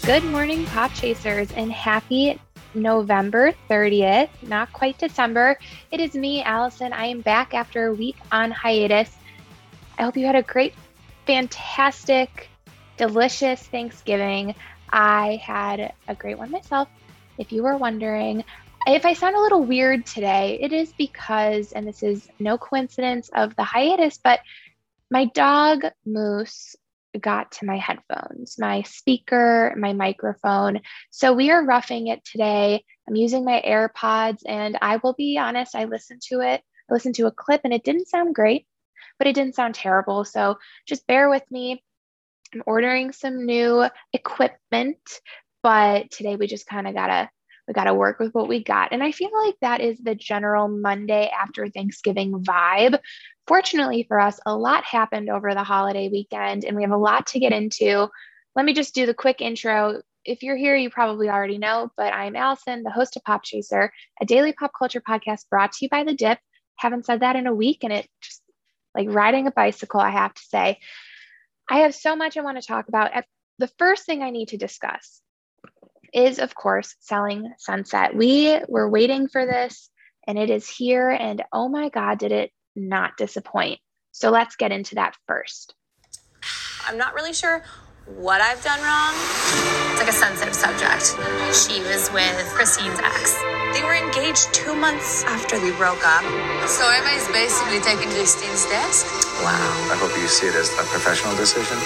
Good morning, Pop Chasers, and happy November 30th, not quite December. It is me, Allison. I am back after a week on hiatus. I hope you had a great, fantastic, delicious Thanksgiving. I had a great one myself. If you were wondering, if I sound a little weird today, it is because, and this is no coincidence of the hiatus, but my dog Moose got to my headphones, my speaker, my microphone. So we are roughing it today. I'm using my AirPods, and I will be honest, I listened to it. I listened to a clip and it didn't sound great, but it didn't sound terrible. So just bear with me. I'm ordering some new equipment, but today we just kind of gotta work with what we got. And I feel like that is the general Monday after Thanksgiving vibe. Fortunately for us, a lot happened over the holiday weekend and we have a lot to get into. Let me just do the quick intro. If you're here, you probably already know, but I'm Allison, the host of Pop Chaser, a daily pop culture podcast brought to you by The Dip. Haven't said that in a week, and it just like riding a bicycle, I have to say. I have so much I want to talk about. The first thing I need to discuss is, of course, Selling Sunset. We were waiting for this and it is here. And oh my God, did it not disappoint. So let's get into that first. I'm not really sure what I've done wrong. It's like a sensitive subject. She was with Christine's ex. They were engaged 2 months after we broke up. So Emma is basically taking Christine's desk? Wow. I hope you see it as a professional decision.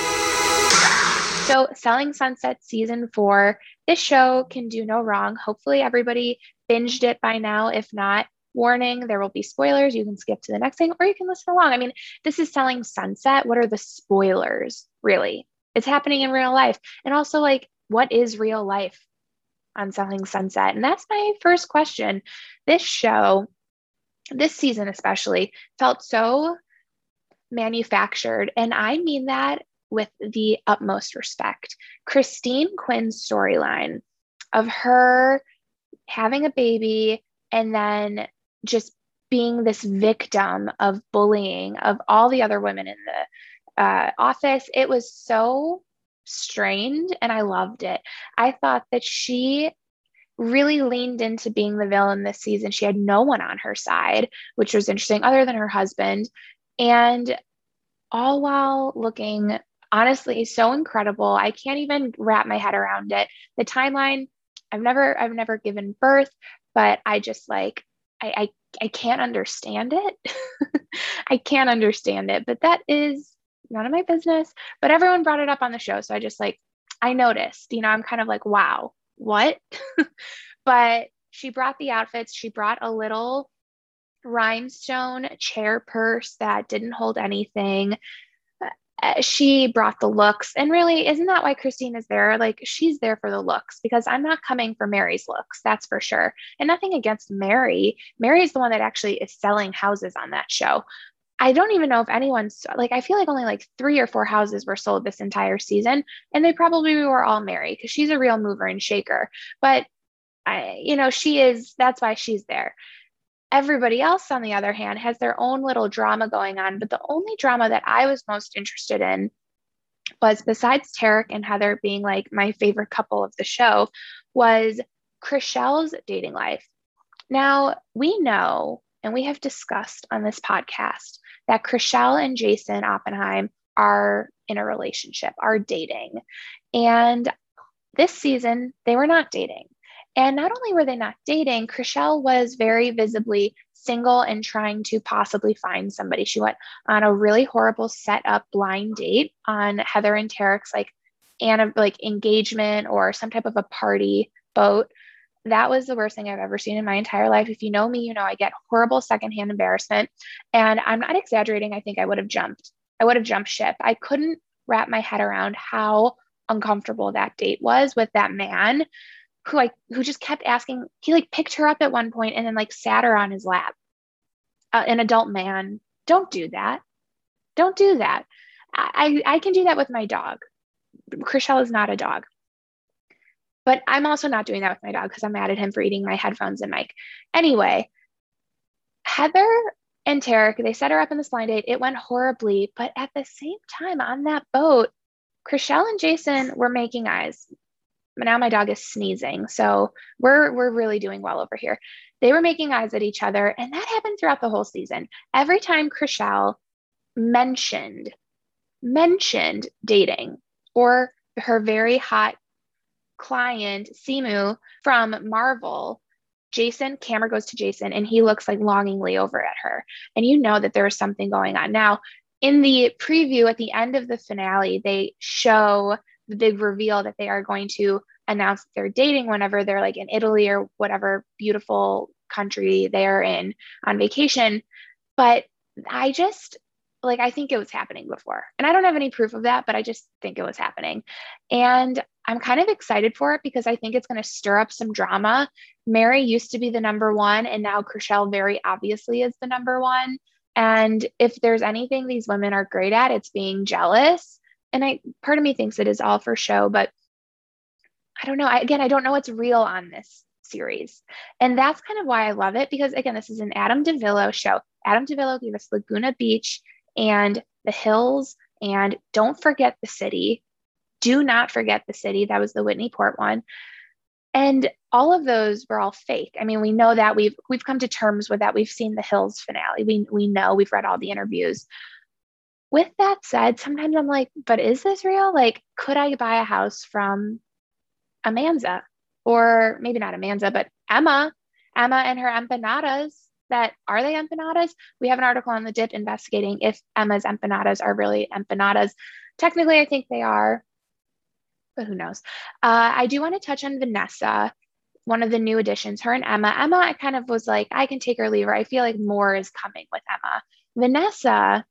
So Selling Sunset season 4, this show can do no wrong. Hopefully everybody binged it by now. If not, warning, there will be spoilers. You can skip to the next thing or you can listen along. I mean, this is Selling Sunset. What are the spoilers, really? It's happening in real life. And also, like, what is real life on Selling Sunset? And that's my first question. This show, this season especially, felt so manufactured. And I mean that with the utmost respect. Christine Quinn's storyline of her having a baby and then just being this victim of bullying of all the other women in the office, it was so strained and I loved it. I thought that she really leaned into being the villain this season. She had no one on her side, which was interesting other than her husband. And all while looking honestly so incredible. I can't even wrap my head around it. The timeline, I've never given birth, but I just like I can't understand it. I can't understand it, but that is none of my business. But everyone brought it up on the show, so I just I noticed, I'm kind of like, wow, what? But she brought the outfits. She brought a little rhinestone chair purse that didn't hold anything. She brought the looks, and really, isn't that why Christine is there? Like, she's there for the looks, because I'm not coming for Mary's looks, that's for sure. And nothing against Mary. Mary is the one that actually is selling houses on that show. I don't even know if anyone's I feel like only 3 or 4 houses were sold this entire season, and they probably were all Mary because she's a real mover and shaker. But that's why she's there. Everybody else, on the other hand, has their own little drama going on. But the only drama that I was most interested in was, besides Tarek and Heather being my favorite couple of the show, was Chrishell's dating life. Now, we know, and we have discussed on this podcast, that Chrishell and Jason Oppenheim are in a relationship, are dating. And this season, they were not dating. And not only were they not dating, Chrishell was very visibly single and trying to possibly find somebody. She went on a really horrible set up blind date on Heather and Tarek's engagement or some type of a party boat. That was the worst thing I've ever seen in my entire life. If you know me, you know I get horrible secondhand embarrassment. And I'm not exaggerating. I think I would have jumped. I would have jumped ship. I couldn't wrap my head around how uncomfortable that date was with that man who just kept asking. He picked her up at one point and then sat her on his lap. An adult man. Don't do that. Don't do that. I can do that with my dog. Chrishell is not a dog. But I'm also not doing that with my dog because I'm mad at him for eating my headphones and mic. Anyway, Heather and Tarek, they set her up in this blind date. It went horribly. But at the same time on that boat, Chrishell and Jason were making eyes. Now my dog is sneezing. So we're really doing well over here. They were making eyes at each other, and that happened throughout the whole season. Every time Chrishell mentioned dating or her very hot client, Simu from Marvel, camera goes to Jason, and he looks like longingly over at her. And you know that there is something going on. Now, in the preview at the end of the finale, they show the big reveal that they are going to announce that they're dating whenever they're like in Italy or whatever beautiful country they're in on vacation. But I just I think it was happening before. And I don't have any proof of that, but I just think it was happening. And I'm kind of excited for it because I think it's going to stir up some drama. Mary used to be the number one, and now Chrishell very obviously is the number one. And if there's anything these women are great at, it's being jealous. And part of me thinks it is all for show, but I don't know. I don't know what's real on this series. And that's kind of why I love it, because again, this is an Adam DeVillo show. Adam DeVillo gave us Laguna Beach and The Hills, and Don't Forget the City. Do Not Forget the City. That was the Whitney Port one. And all of those were all fake. I mean, we know that we've come to terms with that. We've seen the Hills finale. We know, we've read all the interviews. With that said, sometimes I'm like, but is this real? Like, could I buy a house from Amanza? Or maybe not Amanza, but Emma and her empanadas. Are they empanadas? We have an article on the Dip investigating if Emma's empanadas are really empanadas. Technically, I think they are, but who knows? I do want to touch on Vanessa, one of the new additions, her and Emma. Emma, I kind of was like, I can take her or leave her. I feel like more is coming with Emma. Vanessa,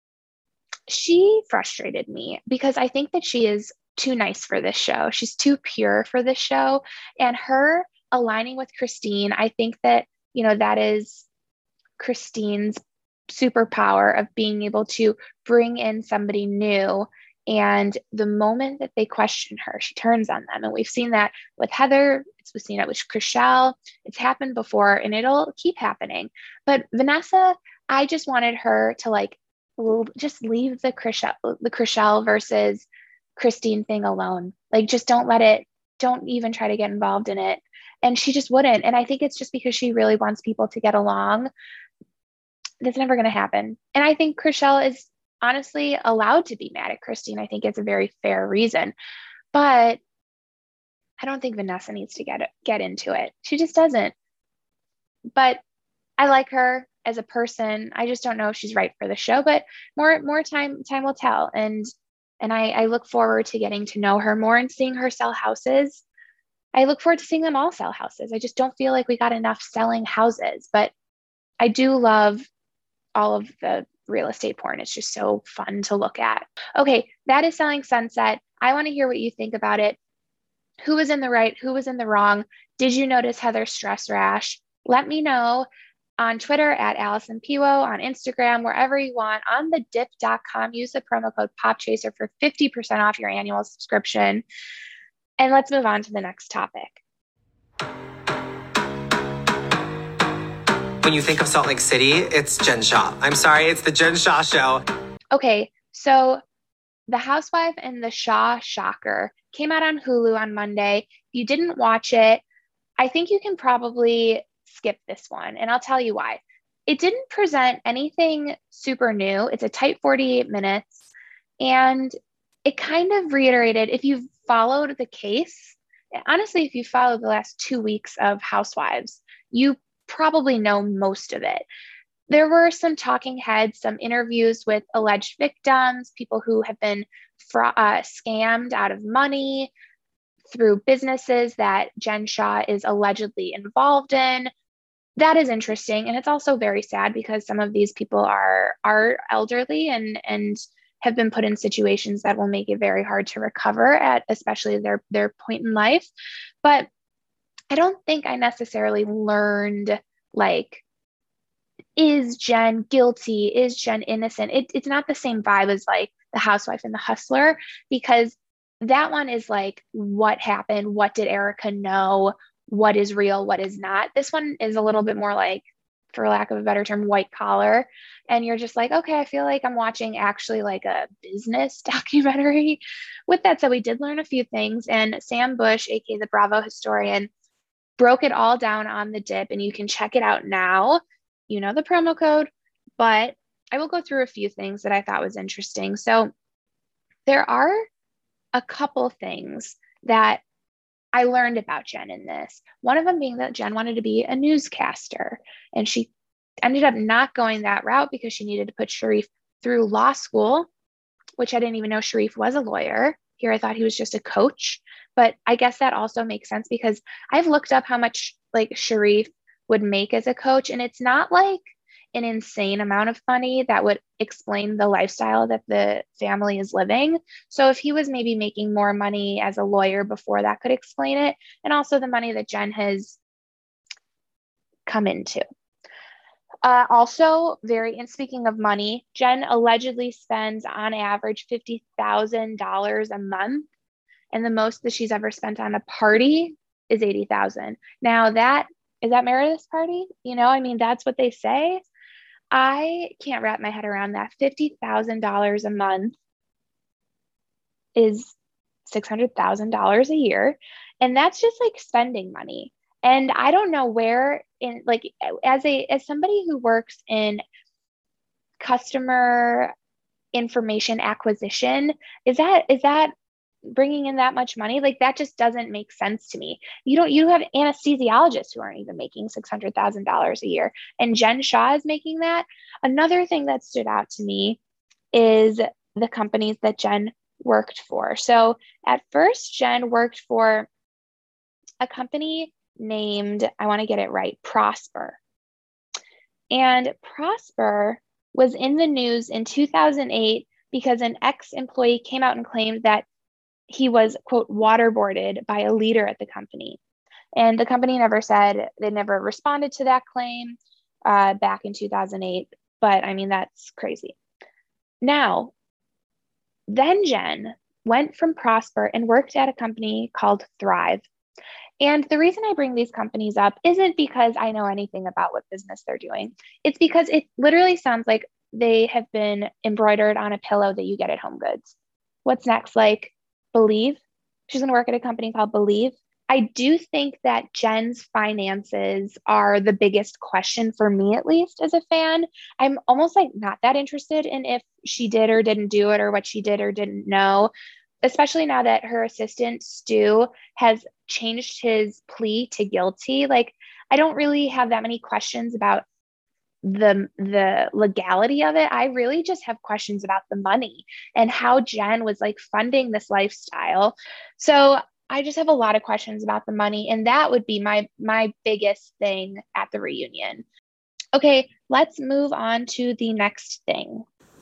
she frustrated me because I think that she is too nice for this show. She's too pure for this show. And her aligning with Christine, I think that, that is Christine's superpower of being able to bring in somebody new. And the moment that they question her, she turns on them. And we've seen that with Heather. We've seen it with Chrishell. It's happened before and it'll keep happening. But Vanessa, I just wanted her to just leave the Chrishell versus Christine thing alone. Just don't even try to get involved in it. And she just wouldn't. And I think it's just because she really wants people to get along. That's never going to happen. And I think Chrishell is honestly allowed to be mad at Christine. I think it's a very fair reason. But I don't think Vanessa needs to get into it. She just doesn't. But I like her as a person. I just don't know if she's right for the show, but more time will tell. And I look forward to getting to know her more and seeing her sell houses. I look forward to seeing them all sell houses. I just don't feel like we got enough selling houses, but I do love all of the real estate porn. It's just so fun to look at. Okay, that is Selling Sunset. I want to hear what you think about it. Who was in the right? Who was in the wrong? Did you notice Heather's stress rash? Let me know on Twitter at Allison Piwo, on Instagram, wherever you want, on thedip.com. Use the promo code POPCHASER for 50% off your annual subscription. And let's move on to the next topic. When you think of Salt Lake City, it's Jen Shah. I'm sorry, it's the Jen Shah show. Okay, so The Housewife and the Shah Shocker came out on Hulu on Monday. If you didn't watch it, I think you can probably skip this one, and I'll tell you why. It didn't present anything super new. It's a tight 48 minutes, and it kind of reiterated, if you've followed the case, honestly, if you followed the last 2 weeks of Housewives, you probably know most of it. There were some talking heads, some interviews with alleged victims, people who have been scammed out of money through businesses that Jen Shah is allegedly involved in. That is interesting. And it's also very sad because some of these people are elderly and have been put in situations that will make it very hard to recover at, especially their point in life. But I don't think I necessarily learned, is Jen guilty? Is Jen innocent? It's not the same vibe as The Housewife and the Hustler, because that one is what happened? What did Erica know? What is real? What is not? This one is a little bit more for lack of a better term, white collar. And you're just like, okay, I feel like I'm watching actually like a business documentary. With that said, we did learn a few things, and Sam Bush, aka the Bravo historian, broke it all down on the dip, and you can check it out now. You know the promo code, but I will go through a few things that I thought was interesting. So there are a couple things that I learned about Jen in this. One of them being that Jen wanted to be a newscaster, and she ended up not going that route because she needed to put Sharrieff through law school, which I didn't even know Sharrieff was a lawyer. Here I thought he was just a coach, but I guess that also makes sense because I've looked up how much like Sharrieff would make as a coach, and it's not like an insane amount of money that would explain the lifestyle that the family is living. So if he was maybe making more money as a lawyer before, that could explain it. And also the money that Jen has come into. Also, and speaking of money, Jen allegedly spends on average $50,000 a month. And the most that she's ever spent on a party is $80,000. Now is that Meredith's party? I mean, that's what they say. I can't wrap my head around that. $50,000 a month is $600,000 a year. And that's just like spending money. And I don't know where as somebody who works in customer information acquisition, is that bringing in that much money? Like, that just doesn't make sense to me. You have anesthesiologists who aren't even making $600,000 a year, and Jen Shah is making that. Another thing that stood out to me is the companies that Jen worked for. So at first, Jen worked for a company named, I want to get it right, Prosper. And Prosper was in the news in 2008 because an ex-employee came out and claimed that he was, quote, waterboarded by a leader at the company. And the company they never responded to that claim back in 2008. But I mean, that's crazy. Now, then Jen went from Prosper and worked at a company called Thrive. And the reason I bring these companies up isn't because I know anything about what business they're doing. It's because it literally sounds like they have been embroidered on a pillow that you get at Home Goods. What's next? Like Believe. She's going to work at a company called Believe. I do think that Jen's finances are the biggest question for me, at least as a fan. I'm almost like not that interested in if she did or didn't do it or what she did or didn't know, especially now that her assistant, Stu, has changed his plea to guilty. Like, I don't really have that many questions about the legality of it. I really just have questions about the money and how Jen was like funding this lifestyle. So I just have a lot of questions about the money, and that would be my biggest thing at the reunion. Okay, let's move on to the next thing.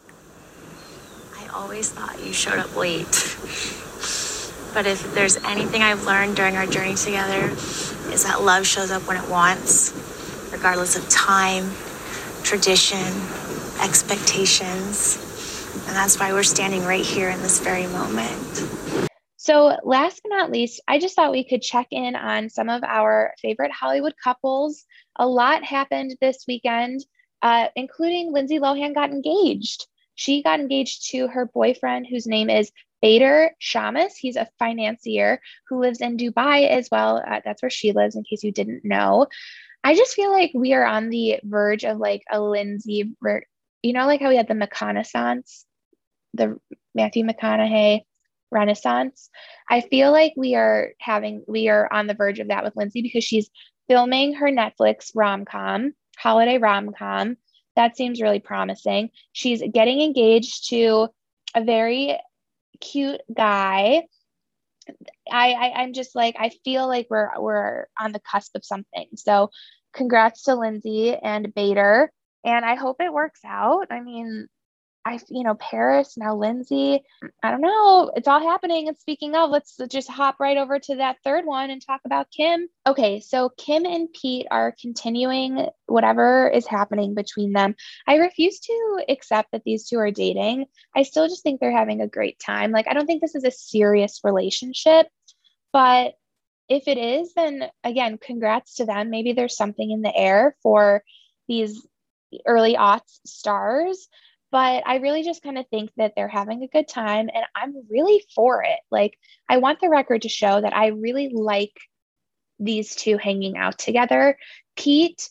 I always thought you showed up late. But if there's anything I've learned during our journey together, is that love shows up when it wants, regardless of time, tradition, expectations. And that's why we're standing right here in this very moment. So last but not least, I just thought we could check in on some of our favorite Hollywood couples. A lot happened this weekend, including Lindsay Lohan got engaged. She got engaged to her boyfriend, whose name is Bader Shammas. He's a financier who lives in Dubai as well. That's where she lives, in case you didn't know. I just feel like we are on the verge of like a Lindsay, like how we had the McConaissance, the Matthew McConaughey Renaissance. I feel like we are on the verge of that with Lindsay because she's filming her Netflix holiday rom-com. That seems really promising. She's getting engaged to a very cute guy. I'm just like, I feel like we're on the cusp of something. So congrats to Lindsay and Bader, and I hope it works out. I mean, Paris, now Lindsay, I don't know. It's all happening. And speaking of, let's just hop right over to that third one and talk about Kim. Okay, so Kim and Pete are continuing whatever is happening between them. I refuse to accept that these two are dating. I still just think they're having a great time. Like, I don't think this is a serious relationship, but if it is, then again, congrats to them. Maybe there's something in the air for these early aughts stars. But I really just kind of think that they're having a good time, and I'm really for it. Like, I want the record to show that I really like these two hanging out together. Pete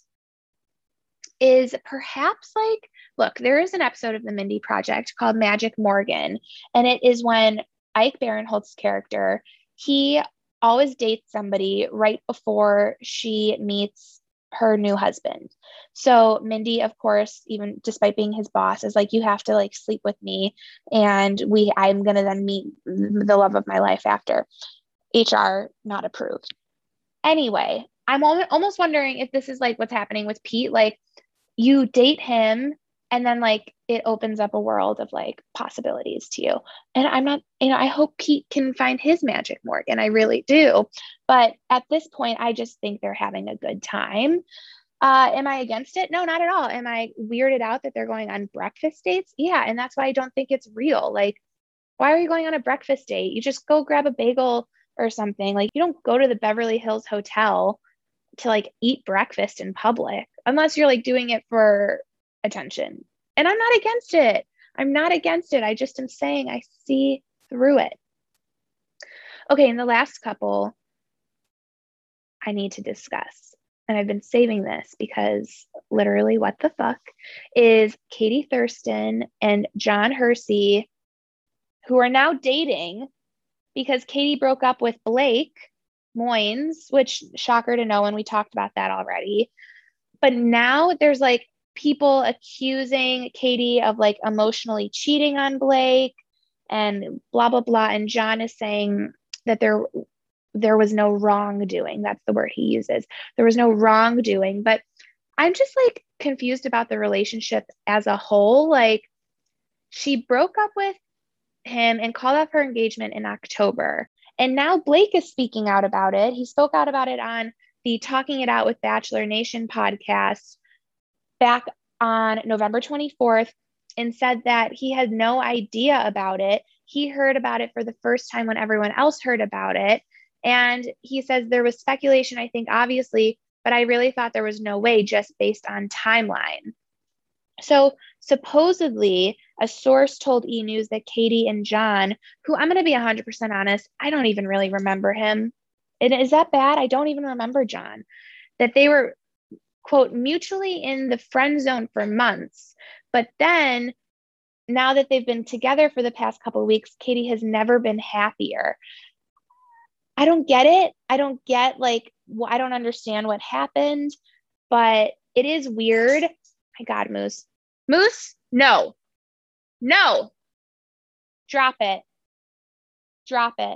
is perhaps like, look, there is an episode of the Mindy Project called Magic Morgan, and it is when Ike Barinholtz's character, he always dates somebody right before she meets her new husband. So Mindy, of course, even despite being his boss, is like, you have to like sleep with me, and I'm gonna then meet the love of my life after. HR not approved. Anyway, I'm almost wondering if this is like what's happening with Pete. Like, you date him, and then like it opens up a world of like possibilities to you. And I'm not, I hope Pete can find his Magic Morgan. I really do. But at this point, I just think they're having a good time. Am I against it? No, not at all. Am I weirded out that they're going on breakfast dates? Yeah. And that's why I don't think it's real. Like, why are you going on a breakfast date? You just go grab a bagel or something. Like, you don't go to the Beverly Hills Hotel to like eat breakfast in public unless you're like doing it for attention. And I'm not against it. I'm not against it. I just am saying I see through it. Okay, and the last couple I need to discuss, and I've been saving this because literally what the fuck, is Katie Thurston and John Hersey, who are now dating because Katie broke up with Blake Moynes, which shocker to no one. We talked about that already. But now there's like people accusing Katie of like emotionally cheating on Blake and blah, blah, blah. And John is saying that there was no wrongdoing. That's the word he uses. There was no wrongdoing. But I'm just like confused about the relationship as a whole. Like, she broke up with him and called off her engagement in October. And now Blake is speaking out about it. He spoke out about it on the Talking It Out with Bachelor Nation podcast back on November 24th and said that he had no idea about it. He heard about it for the first time when everyone else heard about it. And he says there was speculation, I think, obviously, but I really thought there was no way just based on timeline. So supposedly a source told E! News that Katie and John, who I'm going to be 100% honest, I don't even really remember him. And is that bad? I don't even remember John. That they were, quote, mutually in the friend zone for months. But then now that they've been together for the past couple of weeks, Katie has never been happier. I don't get it. I don't get like, I don't understand what happened, but it is weird. My God, Moose. Moose? No. No. Drop it. Drop it.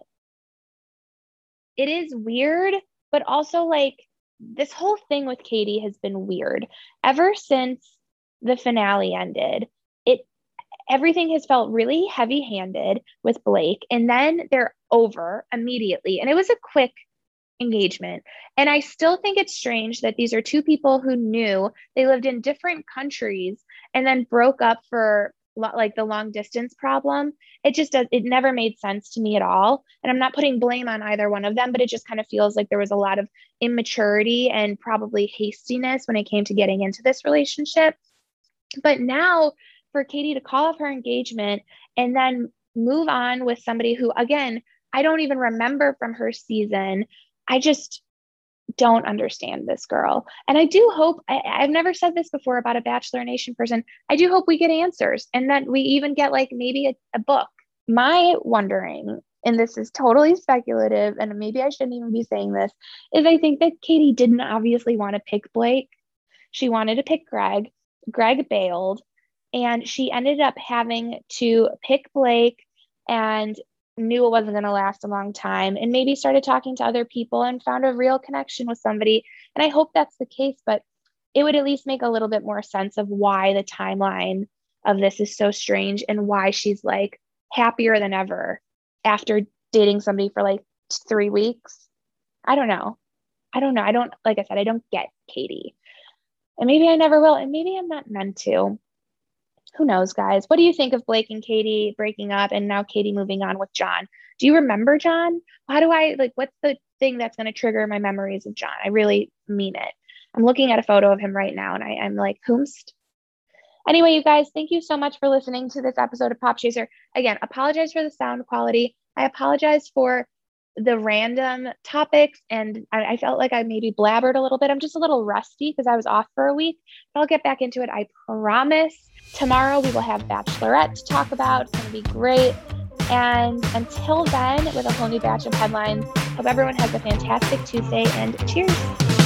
It is weird, but also like this whole thing with Katie has been weird. Ever since the finale ended, everything has felt really heavy-handed with Blake, and then they're over immediately. And it was a quick engagement. And I still think it's strange that these are two people who knew, they lived in different countries and then broke up for like the long distance problem. It never made sense to me at all. And I'm not putting blame on either one of them, but it just kind of feels like there was a lot of immaturity and probably hastiness when it came to getting into this relationship. But now for Katie to call off her engagement and then move on with somebody who, again, I don't even remember from her season. I just don't understand this girl. And I do hope, I've never said this before about a Bachelor Nation person, I do hope we get answers and that we even get like maybe a book. My wondering, and this is totally speculative, and maybe I shouldn't even be saying this, is I think that Katie didn't obviously want to pick Blake. She wanted to pick Greg. Greg bailed, and she ended up having to pick Blake and knew it wasn't going to last a long time, and maybe started talking to other people and found a real connection with somebody. And I hope that's the case, but it would at least make a little bit more sense of why the timeline of this is so strange and why she's like happier than ever after dating somebody for like 3 weeks. I don't know. Like I said, I don't get Katie, and maybe I never will. And maybe I'm not meant to. Who knows, guys? What do you think of Blake and Katie breaking up and now Katie moving on with John? Do you remember John? What's the thing that's going to trigger my memories of John? I really mean it. I'm looking at a photo of him right now and I'm like, whomst? Anyway, you guys, thank you so much for listening to this episode of Pop Chaser. Again, apologize for the sound quality. I apologize for the random topics, and I felt like I maybe blabbered a little bit. I'm just a little rusty because I was off for a week, but I'll get back into it. I promise. Tomorrow we will have Bachelorette to talk about. It's going to be great. And until then, with a whole new batch of headlines, hope everyone has a fantastic Tuesday, and cheers.